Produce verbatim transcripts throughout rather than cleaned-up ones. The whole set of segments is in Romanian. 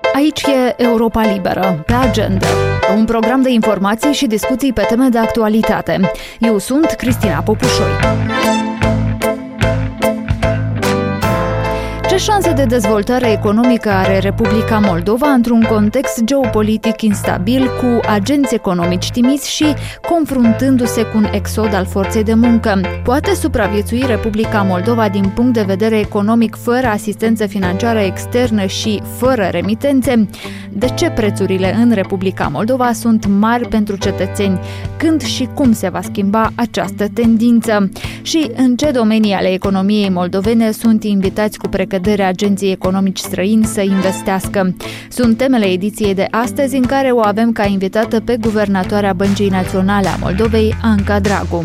Aici e Europa Liberă, pe agenda. Un program de informații și discuții pe teme de actualitate. Eu sunt Cristina Popușoi. Ce șanse de dezvoltare economică are Republica Moldova într-un context geopolitic instabil, cu agenți economici timizi și confruntându-se cu un exod al forței de muncă? Poate supraviețui Republica Moldova din punct de vedere economic fără asistență financiară externă și fără remitențe? De ce prețurile în Republica Moldova sunt mari pentru cetățeni? Când și cum se va schimba această tendință? Și în ce domenii ale economiei moldovene sunt invitați cu precădere agenții economici străini să investească? Sunt temele ediției de astăzi, în care o avem ca invitată pe guvernatoarea Băncii Naționale a Moldovei, Anca Dragu.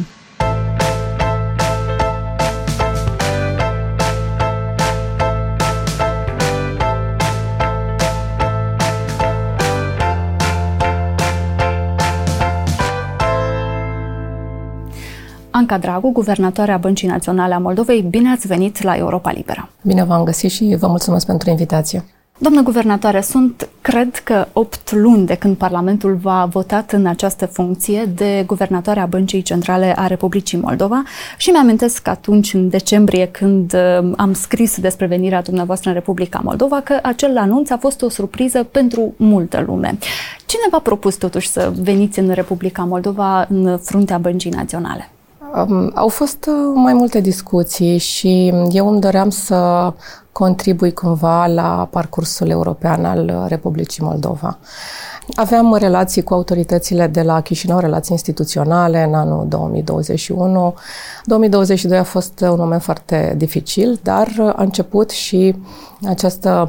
Anca Dragu, guvernatoarea Băncii Naționale a Moldovei, bine ați venit la Europa Liberă. Bine v-am găsit și vă mulțumesc pentru invitație. Doamnă guvernatoare, sunt, cred că, opt luni de când Parlamentul v-a votat în această funcție de guvernatoare a Băncii Centrale a Republicii Moldova și mi-amintesc că atunci, în decembrie, când am scris despre venirea dumneavoastră în Republica Moldova, că acel anunț a fost o surpriză pentru multă lume. Cine v-a propus totuși să veniți în Republica Moldova în fruntea Băncii Naționale? Um, au fost mai multe discuții și eu îmi doream să contribui cumva la parcursul european al Republicii Moldova. Aveam relații cu autoritățile de la Chișinău, relații instituționale în anul două mii douăzeci și unu. două mii douăzeci și doi a fost un moment foarte dificil, dar a început și această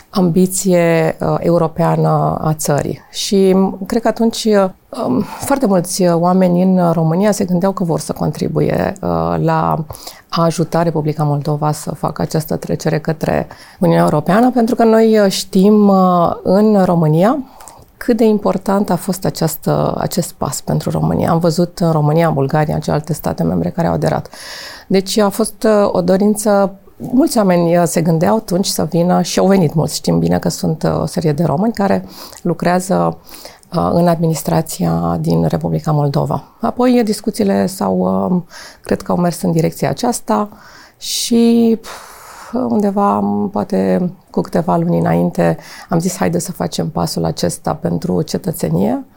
ambiție uh, europeană a țării. Și cred că atunci uh, foarte mulți oameni în România se gândeau că vor să contribuie uh, la a ajuta Republica Moldova să facă această trecere către Uniunea Europeană, pentru că noi știm uh, în România cât de important a fost această, acest pas pentru România. Am văzut în România, în Bulgaria, în celelalte state membre care au aderat. Deci a fost uh, o dorință. Mulți oameni se gândeau atunci să vină și au venit mulți. Știm bine că sunt o serie de români care lucrează în administrația din Republica Moldova. Apoi discuțiile s-au, cred că au mers în direcția aceasta și undeva, poate cu câteva luni înainte, am zis haide să facem pasul acesta pentru cetățenie.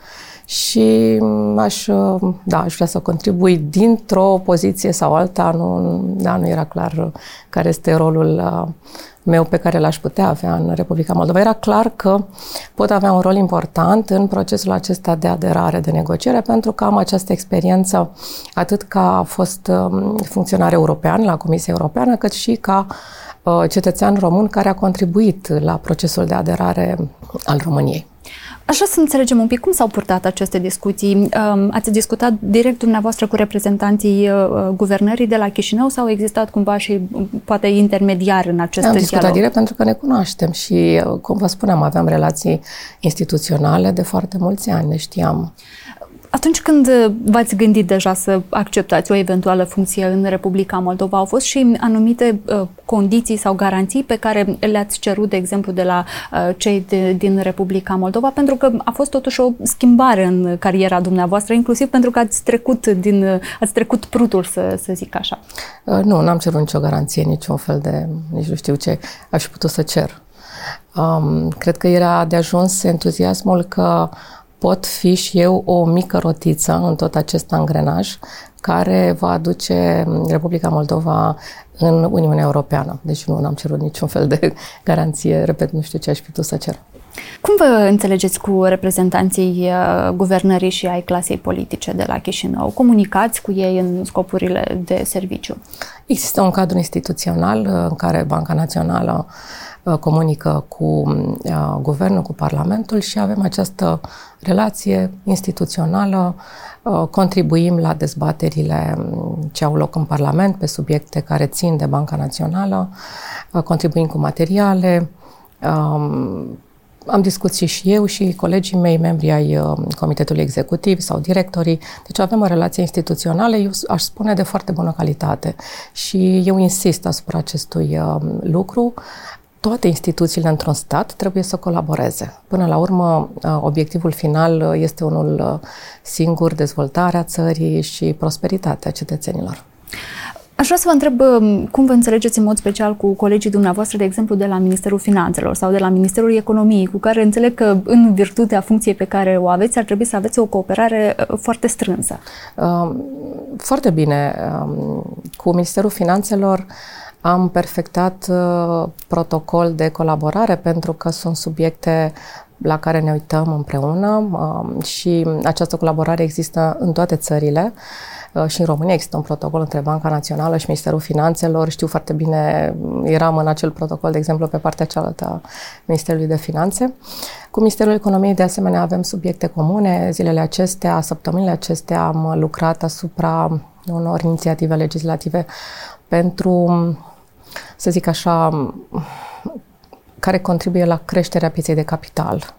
Și aș, da, aș vrea să contribui dintr-o poziție sau alta. Nu, da, nu era clar care este rolul meu pe care l-aș putea avea în Republica Moldova. Era clar că pot avea un rol important în procesul acesta de aderare, de negociere, pentru că am această experiență atât ca fost funcționar european la Comisia Europeană, cât și ca cetățean român care a contribuit la procesul de aderare al României. Aș vrea să înțelegem un pic cum s-au purtat aceste discuții. Ați discutat direct dumneavoastră cu reprezentanții guvernării de la Chișinău sau au existat cumva și poate intermediari în acest dialog? Am discutat direct pentru că ne cunoaștem și, cum vă spuneam, aveam relații instituționale de foarte mulți ani, ne știam. Atunci când v-ați gândit deja să acceptați o eventuală funcție în Republica Moldova, au fost și anumite uh, condiții sau garanții pe care le-ați cerut, de exemplu, de la uh, cei de, din Republica Moldova? Pentru că a fost totuși o schimbare în cariera dumneavoastră, inclusiv pentru că ați trecut, din, uh, ați trecut prutul, să, să zic așa. Uh, nu, n-am cerut nicio garanție, niciun fel de, nici nu știu ce aș fi putut să cer. Um, cred că era de ajuns entuziasmul că pot fi și eu o mică rotiță în tot acest angrenaj care va aduce Republica Moldova în Uniunea Europeană. Deci nu am cerut niciun fel de garanție, repet, nu știu ce aș fi putut să cer. Cum vă înțelegeți cu reprezentanții guvernării și ai clasei politice de la Chișinău? Comunicați cu ei în scopurile de serviciu? Există un cadru instituțional în care Banca Națională comunică cu uh, guvernul, cu Parlamentul și avem această relație instituțională, uh, contribuim la dezbaterile ce au loc în Parlament pe subiecte care țin de Banca Națională, uh, contribuim cu materiale, um, am discuții și eu și colegii mei, membrii ai uh, Comitetului Executiv sau directorii, deci avem o relație instituțională, eu aș spune, de foarte bună calitate și eu insist asupra acestui uh, lucru. toate instituțiile într-un stat trebuie să colaboreze. Până la urmă, obiectivul final este unul singur, dezvoltarea țării și prosperitatea cetățenilor. Aș vrea să vă întreb cum vă înțelegeți în mod special cu colegii dumneavoastră, de exemplu, de la Ministerul Finanțelor sau de la Ministerul Economiei, cu care înțeleg că, în virtutea funcției pe care o aveți, ar trebui să aveți o cooperare foarte strânsă. Foarte bine. Cu Ministerul Finanțelor am perfectat protocol de colaborare pentru că sunt subiecte la care ne uităm împreună și această colaborare există în toate țările. Și în România există un protocol între Banca Națională și Ministerul Finanțelor. Știu foarte bine, eram în acel protocol, de exemplu, pe partea cealaltă a Ministerului de Finanțe. Cu Ministerul Economiei, de asemenea, avem subiecte comune. Zilele acestea, săptămânile acestea, am lucrat asupra unor inițiative legislative pentru, să zic așa, care contribuie la creșterea pieței de capital.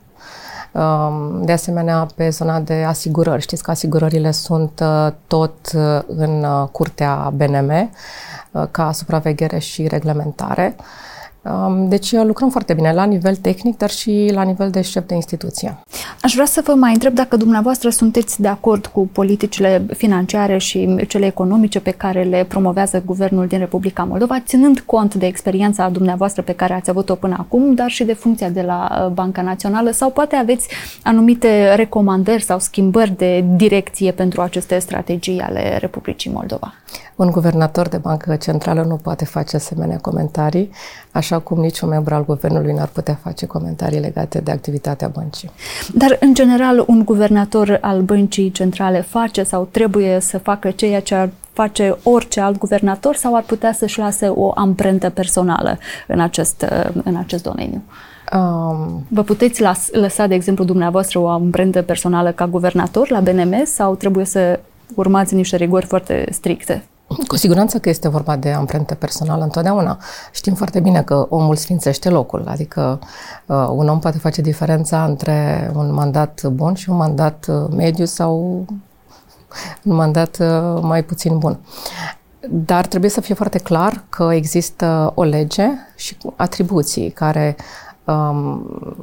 De asemenea, pe zona de asigurări. Știți că asigurările sunt tot în curtea B N M ca supraveghere și reglementare. Deci lucrăm foarte bine la nivel tehnic, dar și la nivel de șef de instituție. Aș vrea să vă mai întreb dacă dumneavoastră sunteți de acord cu politicile financiare și cele economice pe care le promovează guvernul din Republica Moldova, ținând cont de experiența dumneavoastră pe care ați avut-o până acum, dar și de funcția de la Banca Națională, sau poate aveți anumite recomandări sau schimbări de direcție pentru aceste strategii ale Republicii Moldova? Un guvernator de bancă centrală nu poate face asemenea comentarii, așa cum niciun membru al guvernului n-ar putea face comentarii legate de activitatea băncii. Dar, în general, un guvernator al băncii centrale face sau trebuie să facă ceea ce ar face orice alt guvernator, sau ar putea să-și lase o amprentă personală în acest, în acest domeniu? Um, Vă puteți las, lăsa, de exemplu, dumneavoastră o amprentă personală ca guvernator la B N M, sau trebuie să urmați niște rigori foarte stricte? Cu siguranță că este vorba de amprentă personală întotdeauna. Știm foarte bine că omul sfințește locul, adică uh, un om poate face diferența între un mandat bun și un mandat mediu sau un mandat uh, mai puțin bun. Dar trebuie să fie foarte clar că există o lege și atribuții care um,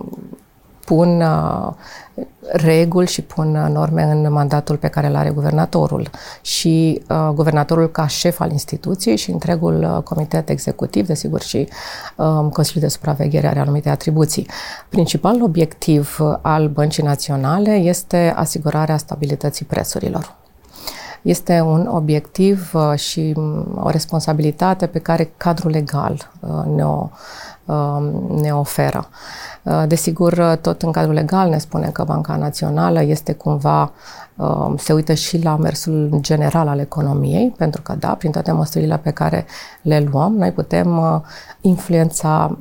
pun uh, reguli și pun norme în mandatul pe care îl are guvernatorul. Și uh, guvernatorul, ca șef al instituției, și întregul uh, comitet executiv, desigur, și uh, Consiliul de Supraveghere are anumite atribuții. Principalul obiectiv al Băncii Naționale este asigurarea stabilității prețurilor. Este un obiectiv uh, și o responsabilitate pe care cadrul legal uh, ne-o, uh, ne oferă. Desigur, tot în cadrul legal ne spune că Banca Națională este cumva, se uită și la mersul general al economiei, pentru că, da, prin toate măsurile pe care le luăm, noi putem influența,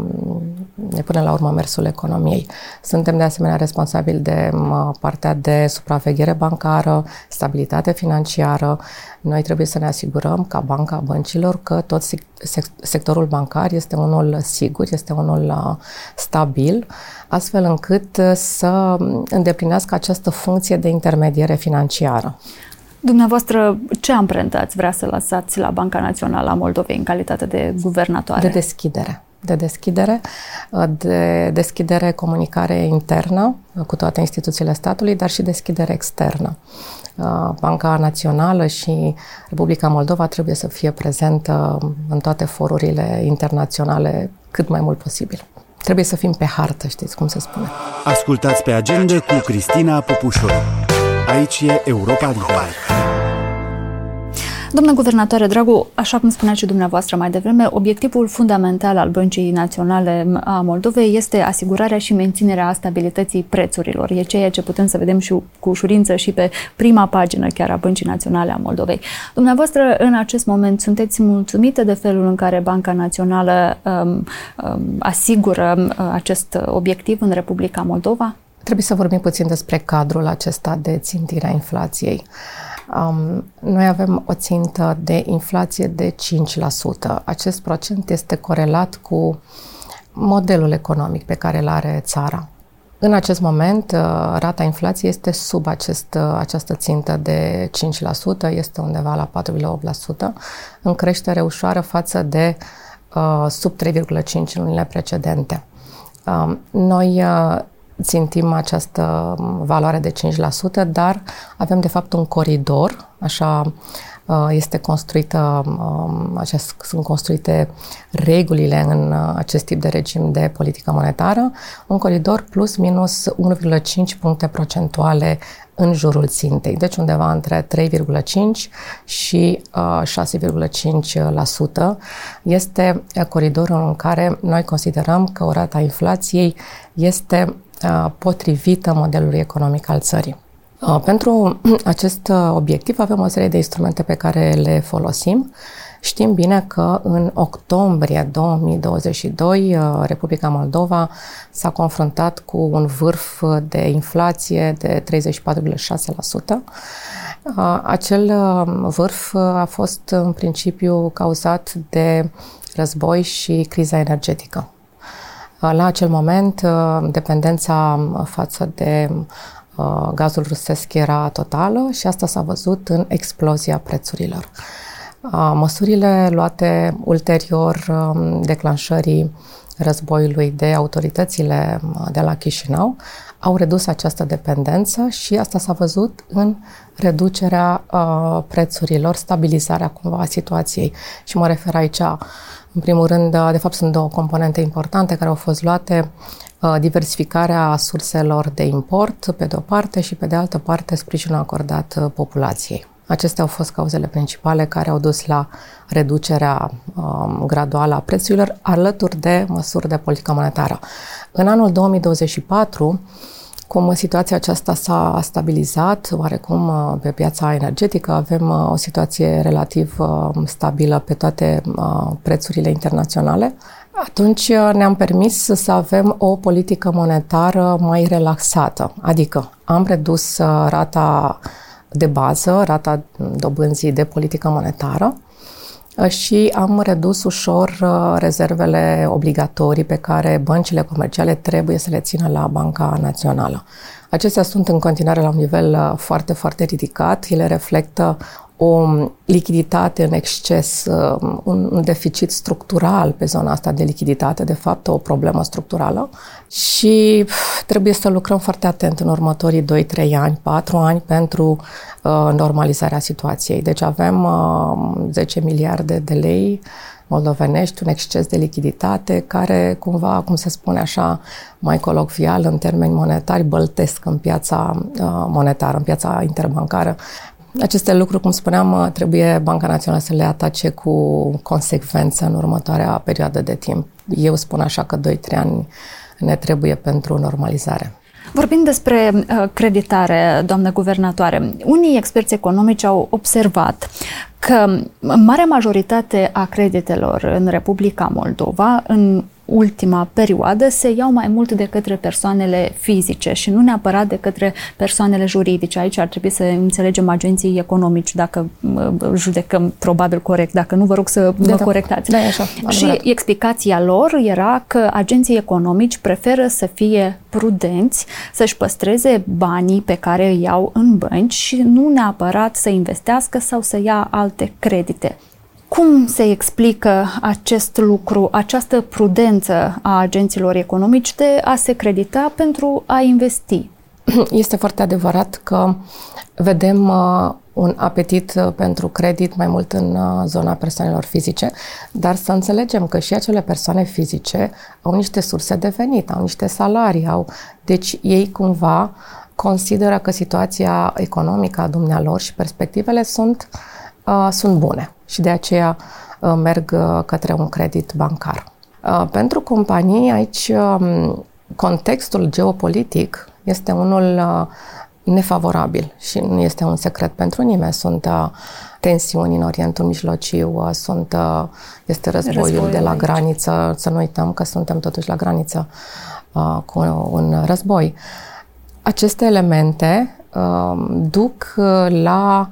ne pune la urmă, mersul economiei. Suntem, de asemenea, responsabili de partea de supraveghere bancară, stabilitate financiară. Noi trebuie să ne asigurăm, ca banca băncilor, că tot sectorul bancar este unul sigur, este unul stabil, astfel încât să îndeplinească această funcție de intermediere financiară. Dumneavoastră, ce amprentă ați vrea să lăsați la Banca Națională a Moldovei în calitate de guvernatoare? De deschidere. De deschidere, de deschidere, comunicare internă cu toate instituțiile statului, dar și deschidere externă. Banca Națională și Republica Moldova trebuie să fie prezentă în toate forurile internaționale cât mai mult posibil. Trebuie să fim pe hartă, știți cum se spune. Ascultați Pe Agenda cu Cristina Popușoru. Aici e Europa Liberă. Doamnă guvernatoare Dragu, așa cum spuneați și dumneavoastră mai devreme, obiectivul fundamental al Băncii Naționale a Moldovei este asigurarea și menținerea stabilității prețurilor. E ceea ce putem să vedem și cu ușurință și pe prima pagină chiar a Băncii Naționale a Moldovei. Dumneavoastră, în acest moment, sunteți mulțumită de felul în care Banca Națională um, um, asigură uh, acest obiectiv în Republica Moldova? Trebuie să vorbim puțin despre cadrul acesta de țintire a inflației. Um, noi avem o țintă de inflație de cinci la sută. Acest procent este corelat cu modelul economic pe care îl are țara. În acest moment, rata inflației este sub acest, această țintă de cinci la sută, este undeva la patru virgulă opt la sută, în creștere ușoară față de sub trei virgulă cinci în lunile precedente. Noi țintim această valoare de cinci la sută, dar avem de fapt un coridor, așa este construită, acest, sunt construite regulile în acest tip de regim de politică monetară, un coridor plus minus unu virgulă cinci puncte procentuale în jurul țintei, deci undeva între trei virgulă cinci și șase virgulă cinci la sută este coridorul în care noi considerăm că o rată a inflației este potrivită modelului economic al țării. Pentru acest obiectiv avem o serie de instrumente pe care le folosim. Știm bine că în octombrie două mii douăzeci și doi Republica Moldova s-a confruntat cu un vârf de inflație de treizeci și patru virgulă șase la sută. Acel vârf a fost în principiu cauzat de război și criza energetică. La acel moment, dependența față de gazul rusesc era totală și asta s-a văzut în explozia prețurilor. Măsurile luate ulterior declanșării războiului de autoritățile de la Chișinău au redus această dependență și asta s-a văzut în reducerea prețurilor, stabilizarea cumva a situației. Și mă refer aici, în primul rând, de fapt sunt două componente importante care au fost luate: diversificarea surselor de import, pe de o parte, și pe de altă parte sprijinul acordat populației. Acestea au fost cauzele principale care au dus la reducerea um, graduală a prețurilor, alături de măsuri de politică monetară. În anul două mii douăzeci și patru, cum situația aceasta s-a stabilizat oarecum pe piața energetică, avem o situație relativ stabilă pe toate prețurile internaționale, atunci ne-am permis să avem o politică monetară mai relaxată, adică am redus rata de bază, rata dobânzii de politică monetară, și am redus ușor rezervele obligatorii pe care băncile comerciale trebuie să le țină la Banca Națională. Acestea sunt în continuare la un nivel foarte, foarte ridicat. Ele reflectă o lichiditate în exces, un deficit structural pe zona asta de lichiditate, de fapt o problemă structurală, și trebuie să lucrăm foarte atent în următorii doi, trei ani, patru ani pentru normalizarea situației. Deci avem zece miliarde de lei moldovenești, un exces de lichiditate care cumva, cum se spune așa mai colocvial în termeni monetari, băltesc în piața monetară, în piața interbancară. Aceste lucruri, cum spuneam, trebuie Banca Națională să le atace cu consecvență în următoarea perioadă de timp. Eu spun așa că doi trei ani ne trebuie pentru normalizare. Vorbind despre uh, creditare, doamnă guvernatoare, unii experți economici au observat că marea majoritate a creditelor în Republica Moldova în ultima perioadă se iau mai mult de către persoanele fizice și nu neapărat de către persoanele juridice. Aici ar trebui să înțelegem agenții economici, dacă judecăm probabil corect, dacă nu vă rog să de mă da. corectați. Da, așa, și adevărat. Explicația lor era că agenții economici preferă să fie prudenți, să-și păstreze banii pe care îi iau în bănci și nu neapărat să investească sau să ia alte credite. Cum se explică acest lucru, această prudență a agenților economici de a se credita pentru a investi? Este foarte adevărat că vedem uh, un apetit pentru credit mai mult în uh, zona persoanelor fizice, dar să înțelegem că și acele persoane fizice au niște surse de venit, au niște salarii, au, deci ei cumva consideră că situația economică a dumnealor și perspectivele sunt, uh, sunt bune. Și de aceea uh, merg uh, către un credit bancar. Uh, pentru companii, aici uh, contextul geopolitic este unul uh, nefavorabil și nu este un secret pentru nimeni. Sunt uh, tensiuni în Orientul Mijlociu, uh, sunt, uh, este războiul, războiul de la aici. graniță, să nu uităm că suntem totuși la graniță uh, cu un război. Aceste elemente uh, duc uh, la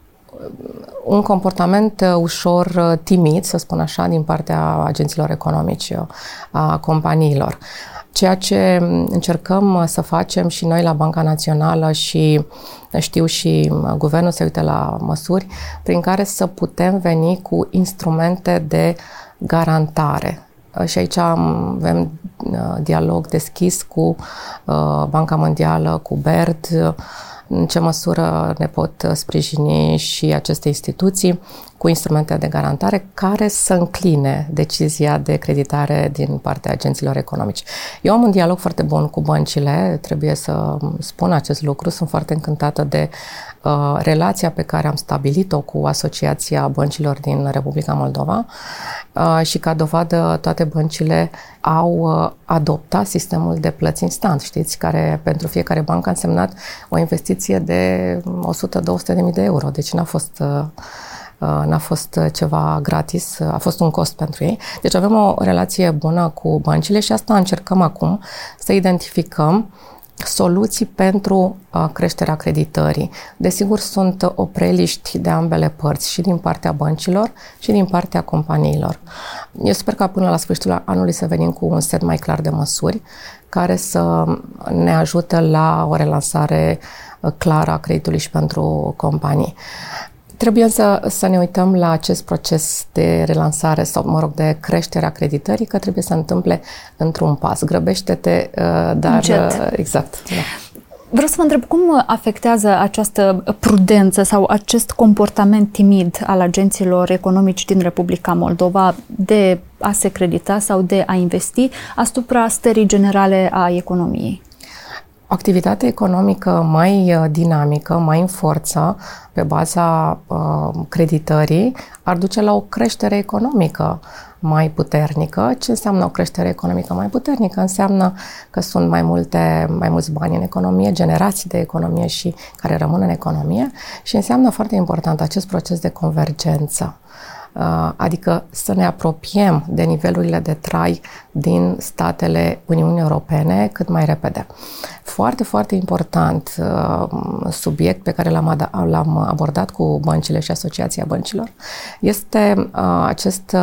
un comportament ușor timid, să spun așa, din partea agenților economici, a companiilor. Ceea ce încercăm să facem și noi la Banca Națională și știu și guvernul se uită la măsuri prin care să putem veni cu instrumente de garantare. Și aici avem dialog deschis cu Banca Mondială, cu B E R D, în ce măsură ne pot sprijini și aceste instituții cu instrumente de garantare care să încline decizia de creditare din partea agenților economici. Eu am un dialog foarte bun cu băncile, trebuie să spun acest lucru, sunt foarte încântată de uh, relația pe care am stabilit-o cu Asociația Băncilor din Republica Moldova uh, și ca dovadă toate băncile au uh, adoptat sistemul de plăți instant, știți, care pentru fiecare bancă a însemnat o investiție de o sută două sute de mii de euro, deci n-a fost... Uh, N-a fost ceva gratis, a fost un cost pentru ei. Deci avem o relație bună cu băncile și asta încercăm acum să identificăm soluții pentru creșterea creditării. Desigur, sunt opreliști de ambele părți, și din partea băncilor și din partea companiilor. Eu sper că până la sfârșitul anului să venim cu un set mai clar de măsuri care să ne ajute la o relansare clară a creditului și pentru companii. Trebuie însă să ne uităm la acest proces de relansare sau, mă rog, de creștere a creditării, că trebuie să se întâmple într-un pas. Grăbește-te, dar... Încet. Exact. Da. Vreau să vă întreb, cum afectează această prudență sau acest comportament timid al agenților economici din Republica Moldova de a se credita sau de a investi asupra stării generale a economiei? O activitate economică mai dinamică, mai în forță, pe baza uh, creditării, ar duce la o creștere economică mai puternică. Ce înseamnă o creștere economică mai puternică? Înseamnă că sunt mai multe, mai mulți bani în economie, generații de economie și care rămân în economie, și înseamnă foarte important acest proces de convergență. Adică să ne apropiem de nivelurile de trai din statele Uniunii Europene cât mai repede. Foarte, foarte important subiect pe care l-am, l-am abordat cu băncile și Asociația Băncilor este acest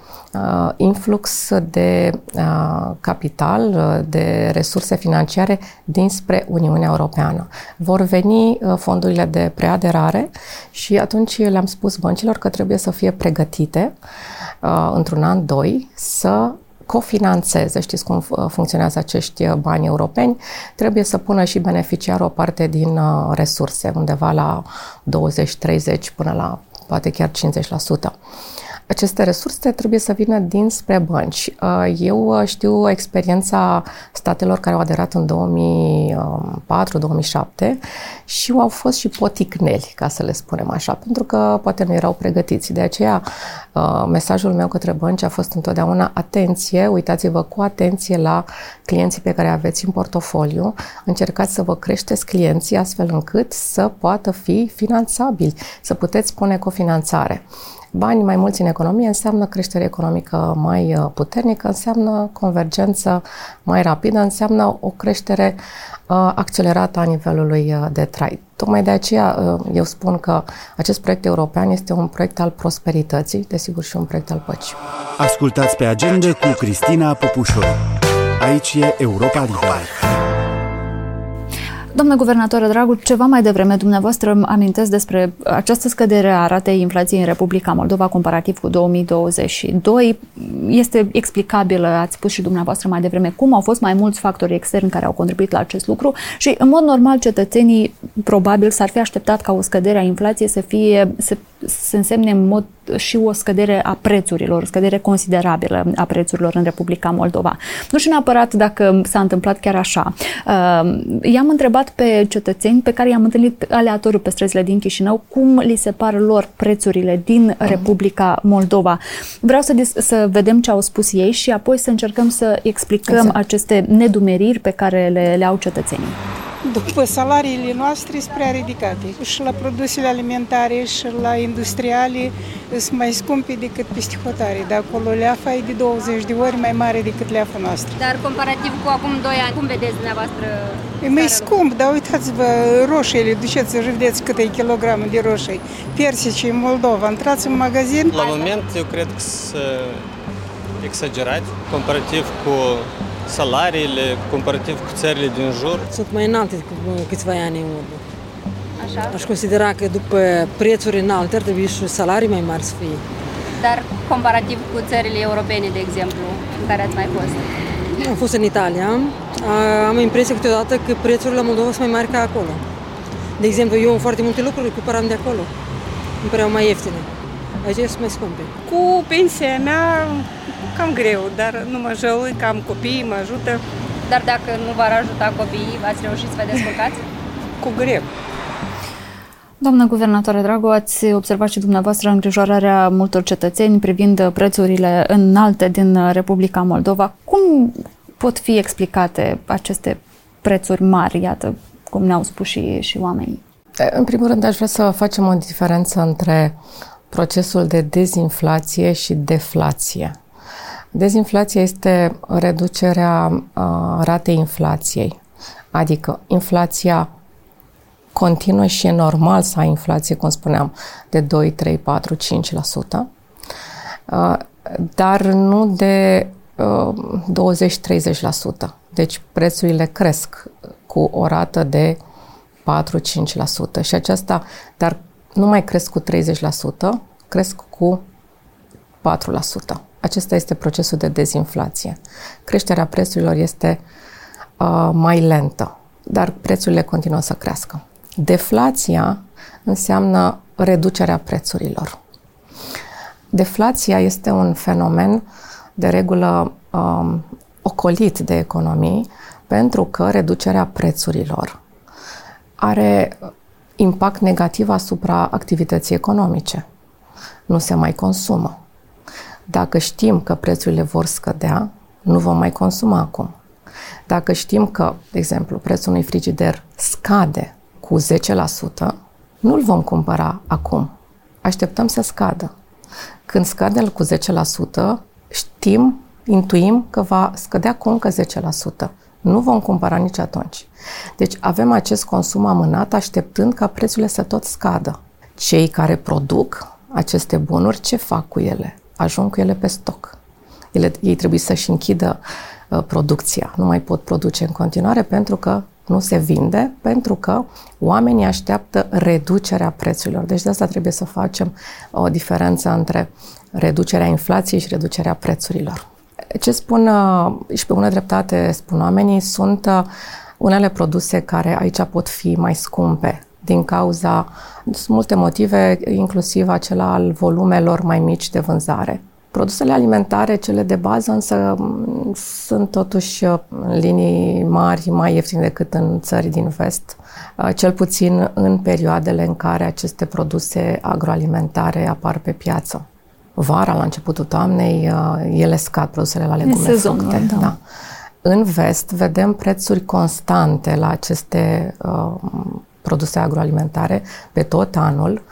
influx de capital, de resurse financiare dinspre Uniunea Europeană. Vor veni fondurile de preaderare și atunci le-am spus băncilor că trebuie să fie pregătite într-un an, doi, să cofinanțeze, știți cum funcționează acești bani europeni, trebuie să pună și beneficiarul o parte din resurse, undeva la douăzeci, treizeci până la poate chiar cincizeci la sută. Aceste resurse trebuie să vină dinspre bănci. Eu știu experiența statelor care au aderat în două mii patru două mii șapte și au fost și poticneli, ca să le spunem așa, pentru că poate nu erau pregătiți. De aceea, mesajul meu către bănci a fost întotdeauna atenție, uitați-vă cu atenție la clienții pe care aveți în portofoliu, încercați să vă creșteți clienții astfel încât să poată fi finanțabili, să puteți pune cofinanțare. Bani mai mulți în economie înseamnă creștere economică mai puternică, înseamnă convergență mai rapidă, înseamnă o creștere uh, accelerată a nivelului de trai. Tocmai de aceea uh, eu spun că acest proiect european este un proiect al prosperității, desigur și un proiect al păcii. Ascultați Pe Agenda cu Cristina Popușoru. Aici e Europa Liberă. Doamnă guvernatoră Dragu, ceva mai devreme dumneavoastră îmi amintesc despre această scădere a ratei inflației în Republica Moldova comparativ cu două mii douăzeci și doi. Este explicabilă, ați spus și dumneavoastră mai devreme, cum au fost mai mulți factori externi care au contribuit la acest lucru și, în mod normal, cetățenii probabil s-ar fi așteptat ca o scădere a inflației să fie, să, să însemne în mod și o scădere a prețurilor, o scădere considerabilă a prețurilor în Republica Moldova. Nu știu neapărat dacă s-a întâmplat chiar așa. I-am întrebat pe cetățeni pe care i-am întâlnit aleatoriu pe străzile din Chișinău cum li se par lor prețurile din Republica Moldova. Vreau să, să vedem ce au spus ei și apoi să încercăm să explicăm exact aceste nedumeriri pe care le, le au cetățenii. După salariile noastre sunt prea ridicate. Și la produsele alimentare și la industriale sunt mai scumpe decât peste hotare. De acolo leafa e de douăzeci de ori mai mare decât leafa noastră. Dar comparativ cu acum doi ani, cum vedeți dumneavoastră? E mai scump, dar uitați-vă roșiile, duceți să vedeți câte kilograme de roșii. Persici în Moldova, intrați în magazin. La moment eu cred că sunt exagerați comparativ cu salariile, comparativ cu țările din jur. Sunt mai înalte decât câțiva ani în urmă. Așa? Aș considera că după prețuri înalte ar trebui și salarii mai mari să fie. Dar comparativ cu țările europene, de exemplu, în care ați mai fost? Am fost în Italia. Am impresia câteodată că prețurile la Moldova sunt mai mari ca acolo. De exemplu, eu foarte multe lucruri le cumpăram de acolo. Îmi păreau mai ieftine. Aici sunt mai scumpe. Cu pensia mea cam greu, dar nu mă jăui că am copii, mă ajută. Dar dacă nu v-ar ajuta copiii, v-ați reușit să vă descurcați? Cu greu. Doamnă guvernatoare Drago, ați observat și dumneavoastră îngrijorarea multor cetățeni privind prețurile înalte din Republica Moldova. Cum pot fi explicate aceste prețuri mari, iată, cum ne-au spus și, și oamenii? În primul rând, aș vrea să facem o diferență între procesul de dezinflație și deflație. Dezinflația este reducerea uh, ratei inflației, adică inflația continuă și e normal să ai inflație, cum spuneam, de doi, trei, patru, cinci la sută, uh, dar nu de uh, douăzeci la treizeci la sută. Deci prețurile cresc cu o rată de patru la cinci la sută și aceasta, dar nu mai cresc cu treizeci la sută, cresc cu patru la sută. Acesta este procesul de dezinflație. Creșterea prețurilor este uh, mai lentă, dar prețurile continuă să crească. Deflația înseamnă reducerea prețurilor. Deflația este un fenomen de regulă um, ocolit de economii, pentru că reducerea prețurilor are impact negativ asupra activității economice. Nu se mai consumă. Dacă știm că prețurile vor scădea, nu vom mai consuma acum. Dacă știm că, de exemplu, prețul unui frigider scade cu zece la sută, nu-l vom cumpăra acum. Așteptăm să scadă. Când scade cu zece la sută, știm, intuim că va scădea cu încă zece la sută. Nu vom cumpăra nici atunci. Deci avem acest consum amânat așteptând ca prețurile să tot scadă. Cei care produc aceste bunuri, ce fac cu ele? Ajung cu ele pe stoc. Ele, ei trebuie să-și închidă uh, producția. Nu mai pot produce în continuare pentru că nu se vinde, pentru că oamenii așteaptă reducerea prețurilor. Deci de asta trebuie să facem o diferență între reducerea inflației și reducerea prețurilor. Ce spun, și pe bună dreptate spun oamenii, sunt unele produse care aici pot fi mai scumpe din cauza, sunt multe motive, inclusiv acela al volumelor mai mici de vânzare. Produsele alimentare, cele de bază, însă sunt totuși în linii mari mai ieftine decât în țări din vest, cel puțin în perioadele în care aceste produse agroalimentare apar pe piață. Vara, la începutul toamnei, ele scad, produsele la legume, fructe. Da. Da. În vest vedem prețuri constante la aceste uh, produse agroalimentare pe tot anul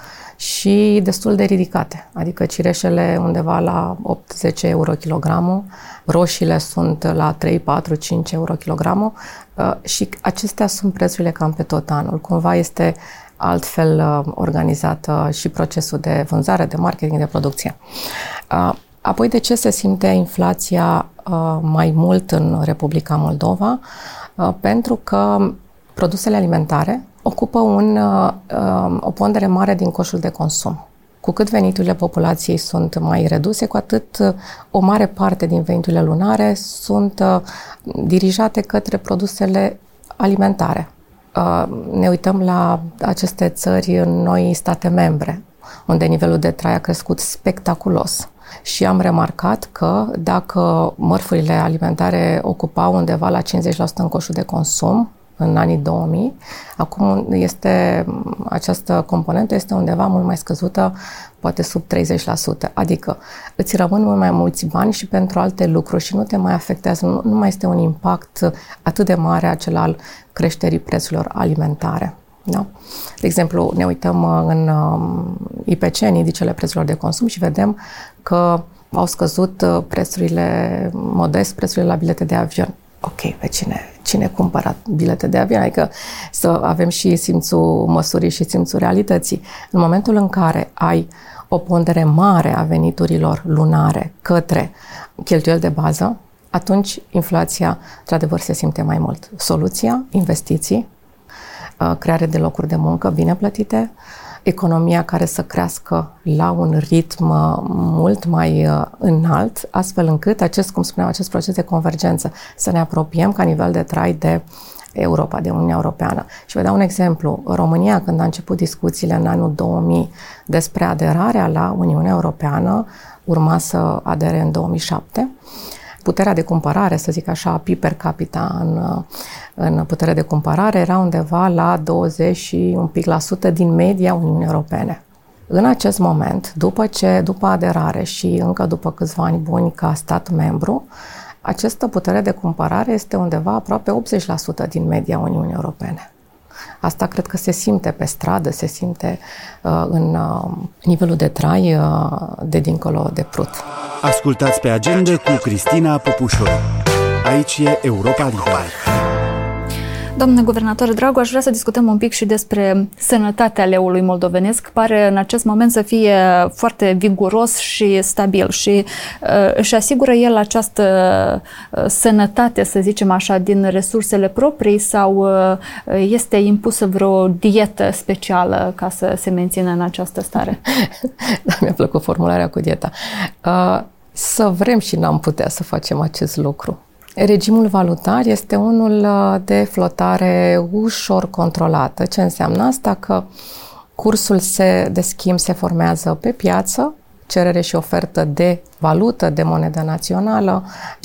și destul de ridicate. Adică cireșele undeva la opt zece euro kilogramul, roșiile sunt la trei, patru, cinci euro kilogramul uh, și acestea sunt prețurile cam pe tot anul. Cumva este altfel uh, organizată și procesul de vânzare, de marketing, de producție. Uh, apoi, de ce se simte inflația uh, mai mult în Republica Moldova? Uh, pentru că produsele alimentare ocupă un, uh, o pondere mare din coșul de consum. Cu cât veniturile populației sunt mai reduse, cu atât uh, o mare parte din veniturile lunare sunt uh, dirijate către produsele alimentare. Ne uităm la aceste țări în noi state membre, unde nivelul de trai a crescut spectaculos. Și am remarcat că dacă mărfurile alimentare ocupau undeva la cincizeci la sută în coșul de consum, în anii două mii, acum este, această componentă este undeva mult mai scăzută, poate sub treizeci la sută. Adică îți rămân mult mai mulți bani și pentru alte lucruri și nu te mai afectează, nu, nu mai este un impact atât de mare acela al creșterii prețurilor alimentare. Da? De exemplu, ne uităm în I P C, în indicele prețurilor de consum, și vedem că au scăzut prețurile modest, prețurile la bilete de avion. Ok, pe cine, cine cumpără bilete de avion? Adică să avem și simțul măsurii și simțul realității. În momentul în care ai o pondere mare a veniturilor lunare către cheltuieli de bază, atunci inflația, într-adevăr, se simte mai mult. Soluția, investiții, creare de locuri de muncă bine plătite, economia care să crească la un ritm mult mai înalt, astfel încât acest, cum spuneam, acest proces de convergență să ne apropiem ca nivel de trai de Europa, de Uniunea Europeană. Și vă dau un exemplu. România, când a început discuțiile în anul două mii despre aderarea la Uniunea Europeană, urma să adere în două mii șapte. Puterea de cumpărare, să zic așa, P I B per capita în, în putere de cumpărare era undeva la douăzeci și un pic la sută din media Uniunii Europene. În acest moment, după ce, după aderare și încă după câțiva ani buni ca stat membru, această putere de cumpărare este undeva aproape optzeci la sută din media Uniunii Europene. Asta cred că se simte pe stradă, se simte uh, în uh, nivelul de trai uh, de dincolo de Prut. Ascultați Pe Agenda cu Cristina Popușoru. Aici e Europa Liberă. Doamnă guvernator Dragu, aș vrea să discutăm un pic și despre sănătatea leului moldovenesc. Pare în acest moment să fie foarte viguros și stabil și uh, își asigură el această uh, sănătate, să zicem așa, din resursele proprii sau uh, este impusă vreo dietă specială ca să se mențină în această stare? Da, mi-a plăcut formularea cu dieta. Uh, să vrem și n-am putea să facem acest lucru. Regimul valutar este unul de flotare ușor controlată. Ce înseamnă asta? Că cursul se, de schimb se formează pe piață, cerere și ofertă de valută, de monedă națională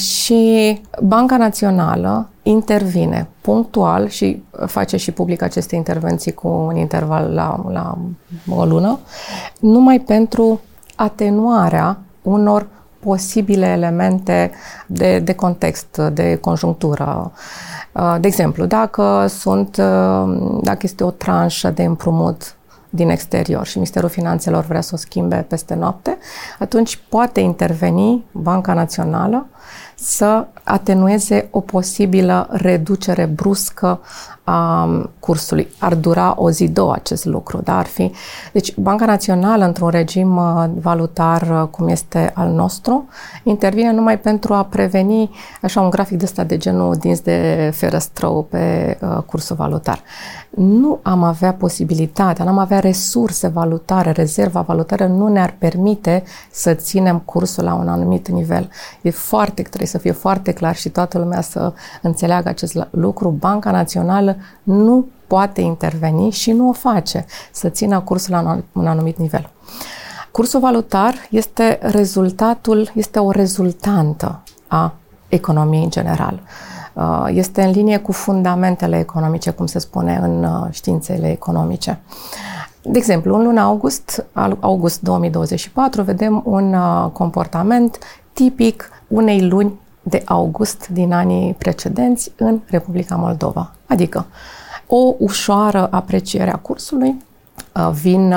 și Banca Națională intervine punctual și face și public aceste intervenții cu un interval la, la o lună, numai pentru atenuarea unor posibile elemente de, de context, de conjunctură. De exemplu, dacă sunt, dacă este o tranșă de împrumut din exterior și Ministerul Finanțelor vrea să o schimbe peste noapte, atunci poate interveni Banca Națională să atenueze o posibilă reducere bruscă a cursului. Ar dura o zi, două acest lucru, dar ar fi... Deci, Banca Națională, într-un regim valutar cum este al nostru, intervine numai pentru a preveni așa un grafic de ăsta de genul dinți de ferăstrău pe uh, cursul valutar. Nu am avea posibilitatea, nu am avea resurse valutare, rezerva valutară nu ne-ar permite să ținem cursul la un anumit nivel. E foarte, trebuie să fie foarte clar și toată lumea să înțeleagă acest lucru. Banca Națională nu poate interveni și nu o face să țină cursul la un anumit nivel. Cursul valutar este rezultatul, este o rezultantă a economiei în general. Este în linie cu fundamentele economice, cum se spune în științele economice. De exemplu, în luna august, august două mii douăzeci și patru, vedem un comportament tipic unei luni de august din anii precedenți în Republica Moldova. Adică o ușoară apreciere a cursului, vin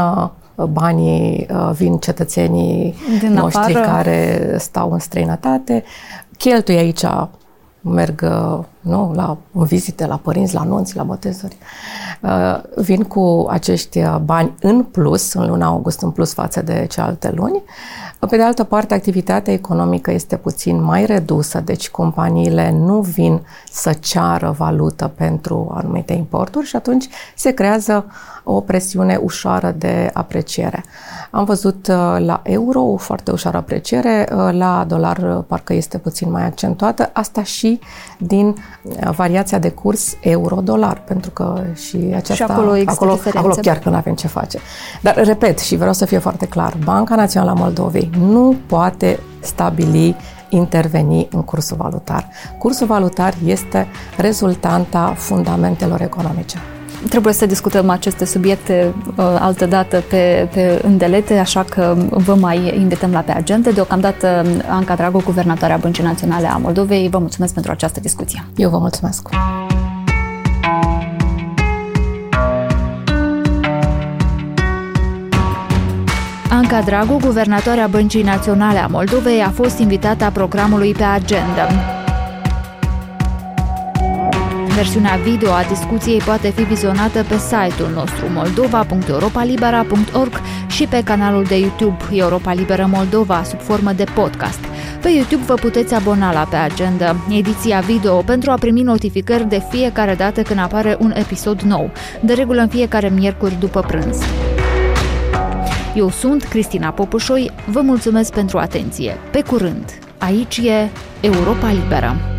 banii, vin cetățenii din noștri afară care stau în străinătate, cheltuie aici, merg nu, la în vizite, la părinți, la nunți, la botezuri. Vin cu acești bani în plus, în luna august, în plus față de cealaltă luni. Pe de altă parte, activitatea economică este puțin mai redusă, deci companiile nu vin să ceară valută pentru anumite importuri și atunci se creează o presiune ușoară de apreciere. Am văzut la euro o foarte ușoară apreciere, la dolar parcă este puțin mai accentuată, asta și din variația de curs euro-dolar, pentru că și aceasta... Și acolo există acolo, diferențe. acolo chiar că nu avem ce face. Dar, repet, și vreau să fie foarte clar, Banca Națională a Moldovei nu poate stabili, interveni în cursul valutar. Cursul valutar este rezultanta fundamentelor economice. Trebuie să discutăm aceste subiecte uh, altă dată pe, pe îndelete, așa că vă mai invităm la Pe Agenda. Deocamdată, Anca Dragu, guvernatoarea Băncii Naționale a Moldovei, vă mulțumesc pentru această discuție. Eu vă mulțumesc. Anca Dragu, guvernatoarea Băncii Naționale a Moldovei, a fost invitata programului Pe Agenda. Versiunea video a discuției poate fi vizionată pe site-ul nostru moldova punct europa libera punct org și pe canalul de YouTube Europa Liberă Moldova sub formă de podcast. Pe YouTube vă puteți abona la Pe Agenda, ediția video, pentru a primi notificări de fiecare dată când apare un episod nou, de regulă în fiecare miercuri după prânz. Eu sunt Cristina Popușoi, vă mulțumesc pentru atenție. Pe curând! Aici e Europa Liberă.